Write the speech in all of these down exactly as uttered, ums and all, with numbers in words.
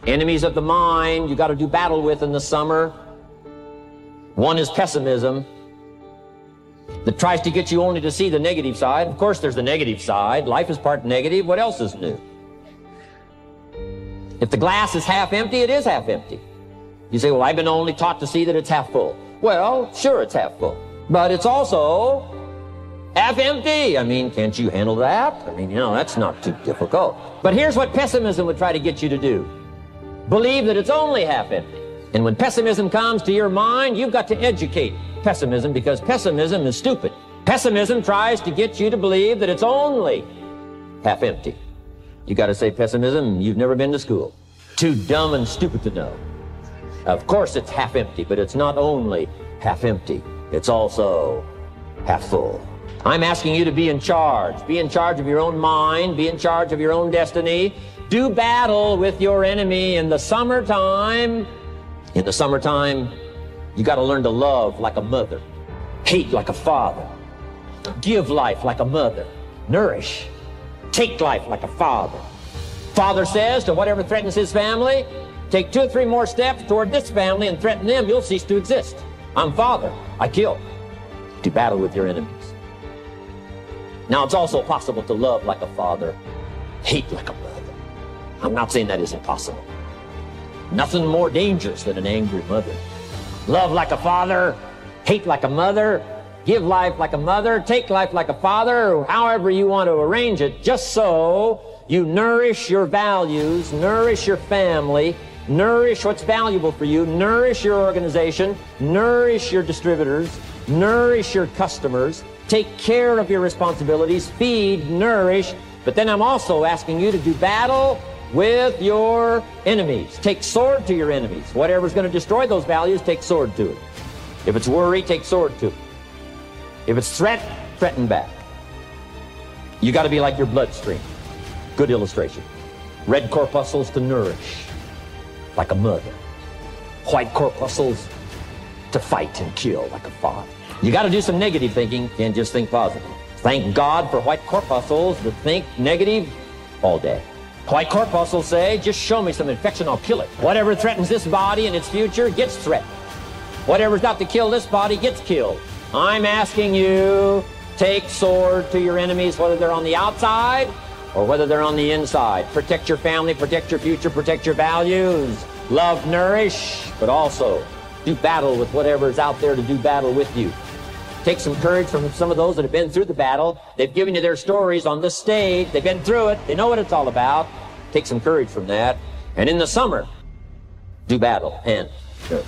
Enemies of the mind you got to do battle with in the summer. One is pessimism, that tries to get you only to see the negative side. Of course, there's the negative side. Life is part negative. What else is new? If the glass is half empty, it is half empty. You say, well, I've been only taught to see that it's half full. Well, sure, it's half full, but it's also half empty. I mean, can't you handle that? I mean, you know, that's not too difficult. But here's what pessimism would try to get you to do. Believe that it's only half empty. And when pessimism comes to your mind, you've got to educate pessimism, because pessimism is stupid. Pessimism tries to get you to believe that it's only half empty. You got to say, pessimism, you've never been to school. Too dumb and stupid to know. Of course it's half empty, but it's not only half empty. It's also half full. I'm asking you to be in charge. Be in charge of your own mind. Be in charge of your own destiny. Do battle with your enemy in the summertime. In the summertime, you got to learn to love like a mother, hate like a father, give life like a mother, nourish, take life like a father. Father says to whatever threatens his family, take two or three more steps toward this family and threaten them, you'll cease to exist. I'm father, I kill. Do battle with your enemies. Now, it's also possible to love like a father, hate like a mother. I'm not saying that isn't possible. Nothing more dangerous than an angry mother. Love like a father, hate like a mother, give life like a mother, take life like a father, however you want to arrange it, just so you nourish your values, nourish your family, nourish what's valuable for you, nourish your organization, nourish your distributors, nourish your customers, take care of your responsibilities, feed, nourish. But then I'm also asking you to do battle with your enemies. Take sword to your enemies. Whatever's going to destroy those values, take sword to it. If it's worry, take sword to it. If it's threat, threaten back. You got to be like your bloodstream. Good illustration. Red corpuscles to nourish, like a mother. White corpuscles to fight and kill, like a father. You got to do some negative thinking, can't just think positive. Thank God for white corpuscles that think negative all day. White corpuscles say, just show me some infection, I'll kill it. Whatever threatens this body and its future gets threatened. Whatever's not to kill this body gets killed. I'm asking you, take sword to your enemies, whether they're on the outside or whether they're on the inside. Protect your family, protect your future, protect your values. Love, nourish, but also do battle with whatever's out there to do battle with you. Take some courage from some of those that have been through the battle. They've given you their stories on this stage. They've been through it. They know what it's all about. Take some courage from that. And in the summer, do battle and nourish.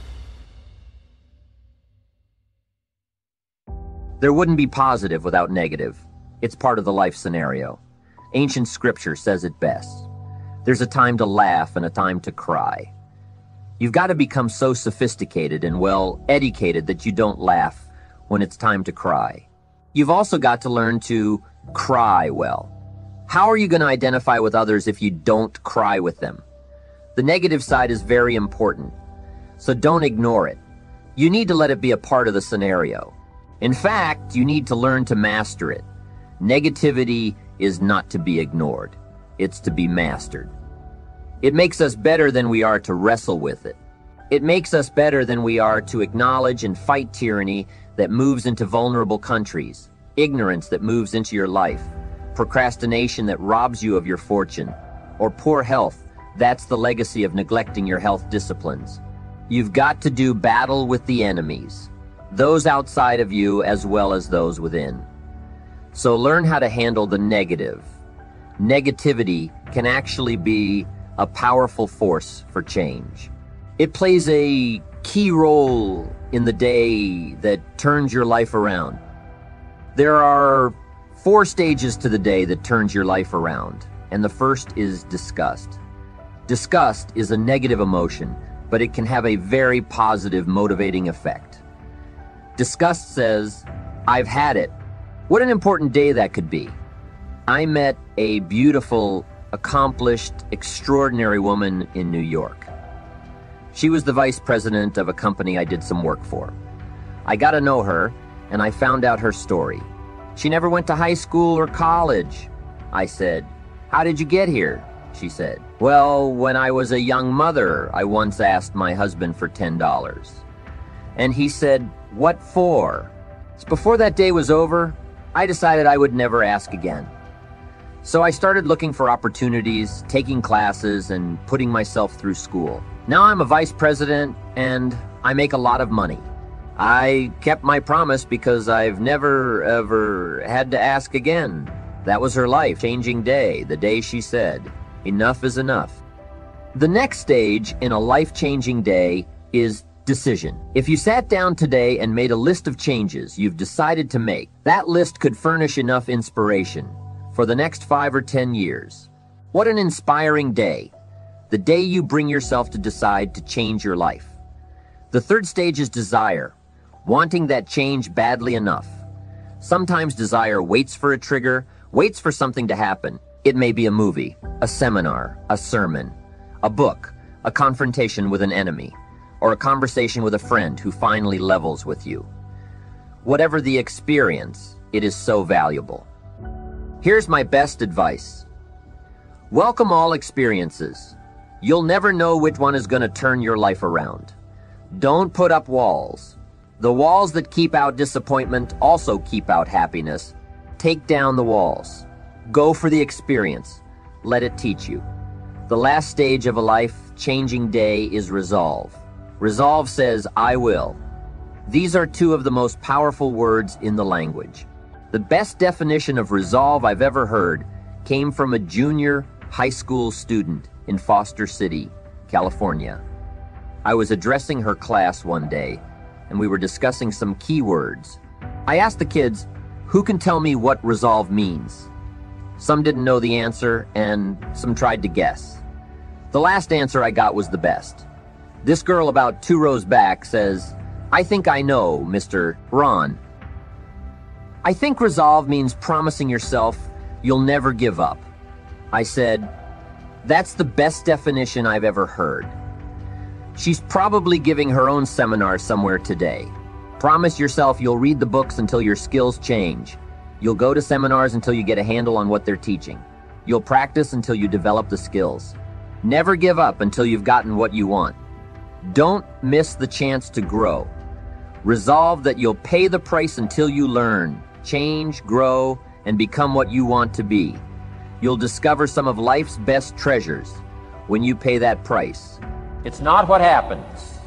There wouldn't be positive without negative. It's part of the life scenario. Ancient scripture says it best. There's a time to laugh and a time to cry. You've got to become so sophisticated and well educated that you don't laugh when it's time to cry. You've also got to learn to cry well. How are you going to identify with others if you don't cry with them? The negative side is very important, so don't ignore it. You need to let it be a part of the scenario. In fact, you need to learn to master it. Negativity is not to be ignored. It's to be mastered. It makes us better than we are to wrestle with it. It makes us better than we are to acknowledge and fight tyranny that moves into vulnerable countries, ignorance that moves into your life, procrastination that robs you of your fortune, or poor health. That's the legacy of neglecting your health disciplines. You've got to do battle with the enemies, those outside of you as well as those within. So learn how to handle the negative. Negativity can actually be a powerful force for change. It plays a key role in the day that turns your life around. There are four stages to the day that turns your life around, and the first is disgust. Disgust is a negative emotion, but it can have a very positive, motivating effect. Disgust says, I've had it. What an important day that could be. I met a beautiful, accomplished, extraordinary woman in New York. She was the vice president of a company I did some work for. I got to know her, and I found out her story. She never went to high school or college. I said, how did you get here? She said, Well, when I was a young mother, I once asked my husband for ten dollars. And he said, "What for?" Before that day was over, I decided I would never ask again. So I started looking for opportunities, taking classes, and putting myself through school. Now I'm a vice president, and I make a lot of money. I kept my promise because I've never, ever had to ask again. That was her life-changing day, the day she said, "Enough is enough." The next stage in a life-changing day is decision. If you sat down today and made a list of changes you've decided to make, that list could furnish enough inspiration for the next five or ten years. What an inspiring day. The day you bring yourself to decide to change your life. The third stage is desire, wanting that change badly enough. Sometimes desire waits for a trigger, waits for something to happen. It may be a movie, a seminar, a sermon, a book, a confrontation with an enemy, or a conversation with a friend who finally levels with you. Whatever the experience, it is so valuable. Here's my best advice. Welcome all experiences. You'll never know which one is going to turn your life around. Don't put up walls. The walls that keep out disappointment also keep out happiness. Take down the walls. Go for the experience. Let it teach you. The last stage of a life-changing day is resolve. Resolve says, "I will." These are two of the most powerful words in the language. The best definition of resolve I've ever heard came from a junior high school student in Foster City, California. I was addressing her class one day, and we were discussing some key words. I asked the kids, "Who can tell me what resolve means?" Some didn't know the answer, and some tried to guess. The last answer I got was the best. This girl about two rows back says, "I think I know, Mister Ron." I think resolve means promising yourself you'll never give up. I said, "That's the best definition I've ever heard." She's probably giving her own seminar somewhere today. Promise yourself you'll read the books until your skills change. You'll go to seminars until you get a handle on what they're teaching. You'll practice until you develop the skills. Never give up until you've gotten what you want. Don't miss the chance to grow. Resolve that you'll pay the price until you learn, change, grow, and become what you want to be. You'll discover some of life's best treasures when you pay that price. It's not what happens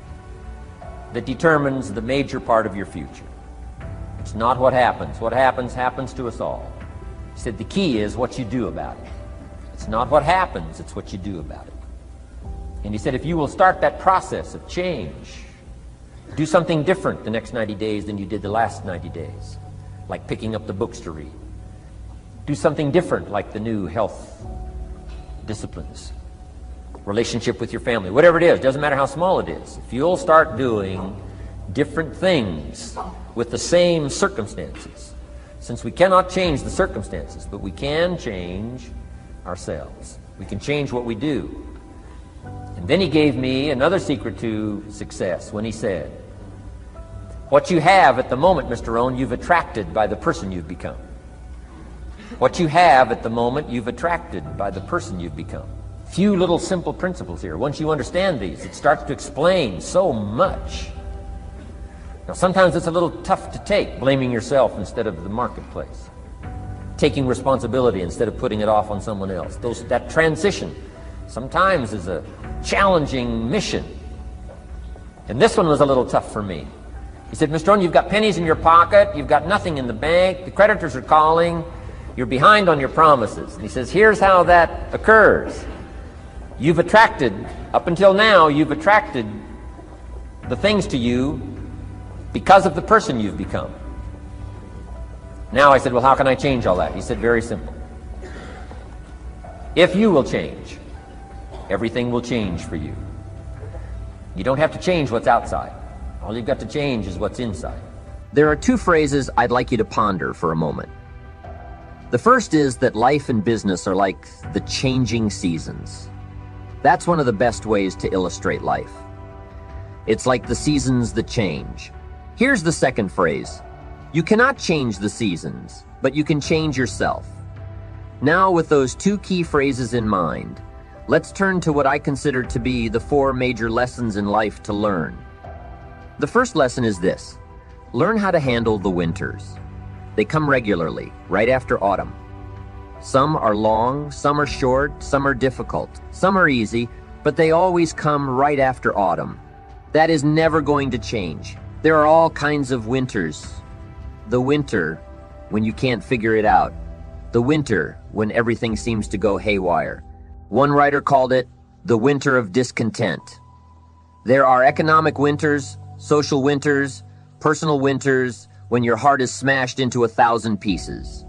that determines the major part of your future. It's not what happens. What happens, happens to us all. He said the key is what you do about it. It's not what happens, it's what you do about it. And he said if you will start that process of change, do something different the next ninety days than you did the last ninety days, like picking up the books to read. Do something different like the new health disciplines, relationship with your family, whatever it is, doesn't matter how small it is. If you'll start doing different things with the same circumstances, since we cannot change the circumstances, but we can change ourselves. We can change what we do. And then he gave me another secret to success when he said, what you have at the moment, Mister Rohn, you've attracted by the person you've become. What you have at the moment, you've attracted by the person you've become. Few little simple principles here. Once you understand these, it starts to explain so much. Now, sometimes it's a little tough to take, blaming yourself instead of the marketplace, taking responsibility instead of putting it off on someone else. Those, that transition sometimes is a challenging mission. And this one was a little tough for me. He said, Mister Rohn, you've got pennies in your pocket, you've got nothing in the bank, the creditors are calling, you're behind on your promises. And he says, here's how that occurs. You've attracted, up until now, you've attracted the things to you because of the person you've become. Now I said, well, how can I change all that? He said, very simple. If you will change, everything will change for you. You don't have to change what's outside. All you've got to change is what's inside. There are two phrases I'd like you to ponder for a moment. The first is that life and business are like the changing seasons. That's one of the best ways to illustrate life. It's like the seasons that change. Here's the second phrase. You cannot change the seasons, but you can change yourself. Now, with those two key phrases in mind, let's turn to what I consider to be the four major lessons in life to learn. The first lesson is this: learn how to handle the winters. They come regularly, right after autumn. Some are long, some are short, some are difficult, some are easy, but they always come right after autumn. That is never going to change. There are all kinds of winters. The winter when you can't figure it out. The winter when everything seems to go haywire. One writer called it the winter of discontent. There are economic winters, social winters, personal winters, when your heart is smashed into a thousand pieces.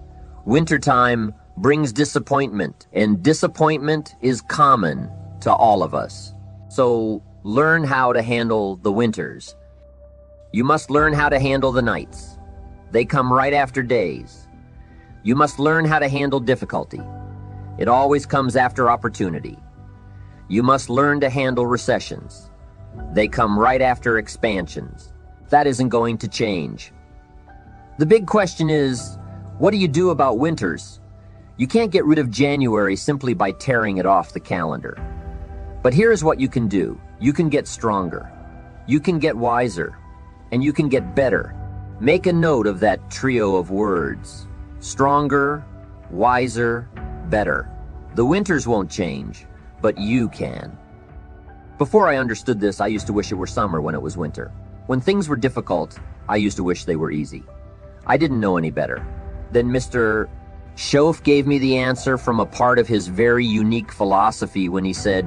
Wintertime brings disappointment, and disappointment is common to all of us. So learn how to handle the winters. You must learn how to handle the nights. They come right after days. You must learn how to handle difficulty. It always comes after opportunity. You must learn to handle recessions. They come right after expansions. That isn't going to change. The big question is, what do you do about winters? You can't get rid of January simply by tearing it off the calendar. But here's what you can do. You can get stronger. You can get wiser. And you can get better. Make a note of that trio of words. Stronger, wiser, better. The winters won't change, but you can. Before I understood this, I used to wish it were summer when it was winter. When things were difficult, I used to wish they were easy. I didn't know any better. Then Mister Shoaff gave me the answer from a part of his very unique philosophy when he said,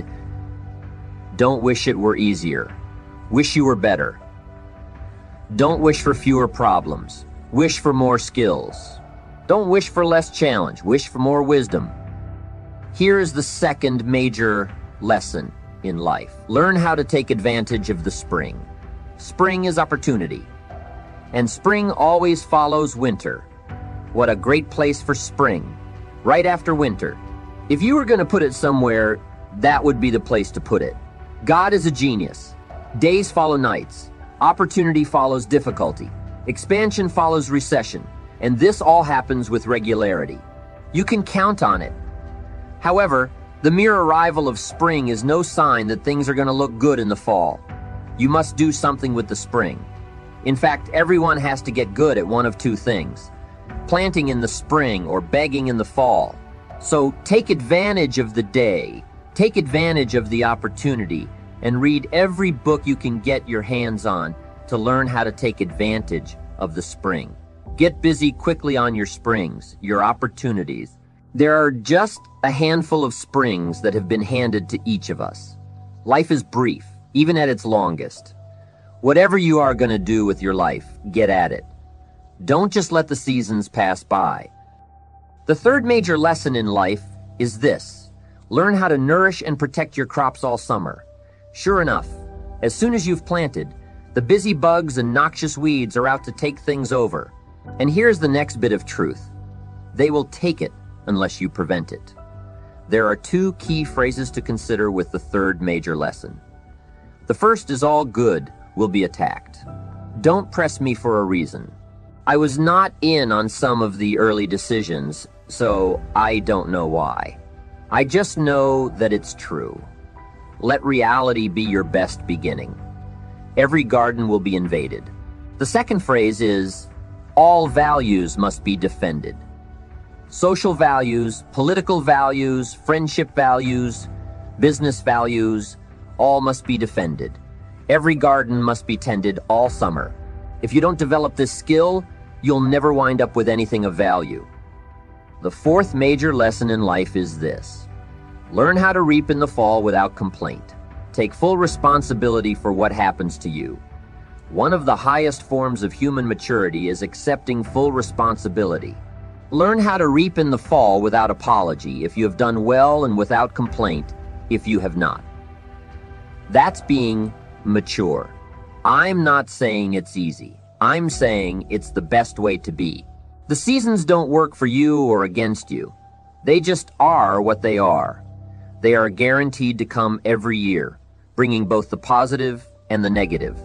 "Don't wish it were easier. Wish you were better. Don't wish for fewer problems. Wish for more skills. Don't wish for less challenge. Wish for more wisdom." Here is the second major lesson in life. Learn how to take advantage of the spring. Spring is opportunity. And spring always follows winter. What a great place for spring, right after winter. If you were going to put it somewhere, that would be the place to put it. God is a genius. Days follow nights. Opportunity follows difficulty. Expansion follows recession. And this all happens with regularity. You can count on it. However, the mere arrival of spring is no sign that things are going to look good in the fall. You must do something with the spring. In fact, everyone has to get good at one of two things: planting in the spring or begging in the fall. So take advantage of the day, take advantage of the opportunity, and read every book you can get your hands on to learn how to take advantage of the spring. Get busy quickly on your springs, your opportunities. There are just a handful of springs that have been handed to each of us. Life is brief, even at its longest. Whatever you are going to do with your life, get at it. Don't just let the seasons pass by. The third major lesson in life is this: learn how to nourish and protect your crops all summer. Sure enough, as soon as you've planted, the busy bugs and noxious weeds are out to take things over. And here's the next bit of truth: they will take it unless you prevent it. There are two key phrases to consider with the third major lesson. The first is all good will be attacked. Don't press me for a reason. I was not in on some of the early decisions, so I don't know why. I just know that it's true. Let reality be your best beginning. Every garden will be invaded. The second phrase is, all values must be defended. Social values, political values, friendship values, business values, all must be defended. Every garden must be tended all summer. If you don't develop this skill, you'll never wind up with anything of value. The fourth major lesson in life is this: learn how to reap in the fall without complaint. Take full responsibility for what happens to you. One of the highest forms of human maturity is accepting full responsibility. Learn how to reap in the fall without apology if you have done well, and without complaint if you have not. That's being mature. I'm not saying it's easy. I'm saying it's the best way to be. The seasons don't work for you or against you. They just are what they are. They are guaranteed to come every year, bringing both the positive and the negative.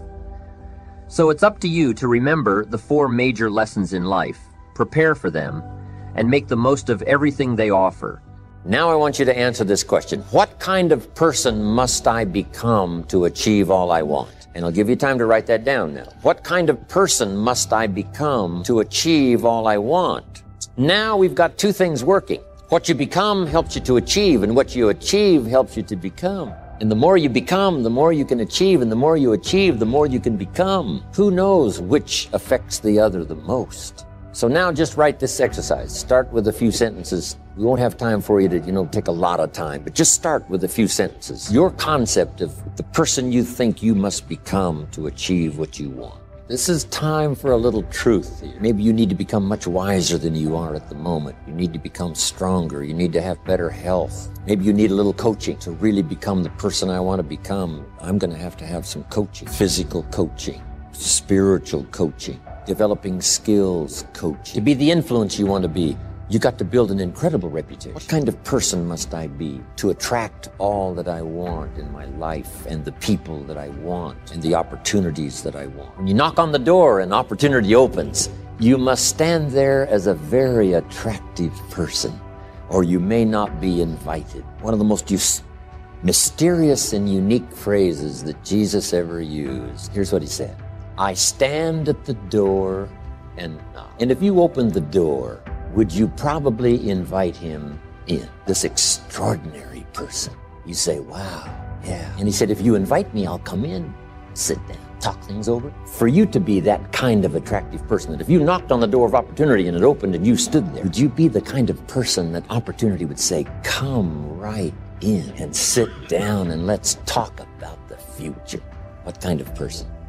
So it's up to you to remember the four major lessons in life, prepare for them, and make the most of everything they offer. Now I want you to answer this question. What kind of person must I become to achieve all I want? And I'll give you time to write that down now. What kind of person must I become to achieve all I want? Now we've got two things working. What you become helps you to achieve, and what you achieve helps you to become. And the more you become, the more you can achieve, and the more you achieve, the more you can become. Who knows which affects the other the most? So now just write this exercise. Start with a few sentences. We won't have time for you to, you know, take a lot of time, but just start with a few sentences. Your concept of the person you think you must become to achieve what you want. This is time for a little truth here. Maybe you need to become much wiser than you are at the moment. You need to become stronger. You need to have better health. Maybe you need a little coaching to really become the person I want to become. I'm going to have to have some coaching. Physical coaching, spiritual coaching, developing skills coaching. To be the influence you want to be, you got to build an incredible reputation. What kind of person must I be to attract all that I want in my life and the people that I want and the opportunities that I want? When you knock on the door and opportunity opens, you must stand there as a very attractive person, or you may not be invited. One of the most use- mysterious and unique phrases that Jesus ever used. Here's what he said. I stand at the door and knock. And if you opened the door, would you probably invite him in? This extraordinary person. You say, wow, yeah. And he said, if you invite me, I'll come in, sit down, talk things over. For you to be that kind of attractive person, that if you knocked on the door of opportunity and it opened and you stood there, would you be the kind of person that opportunity would say, come right in and sit down and let's talk about the future? What kind of person?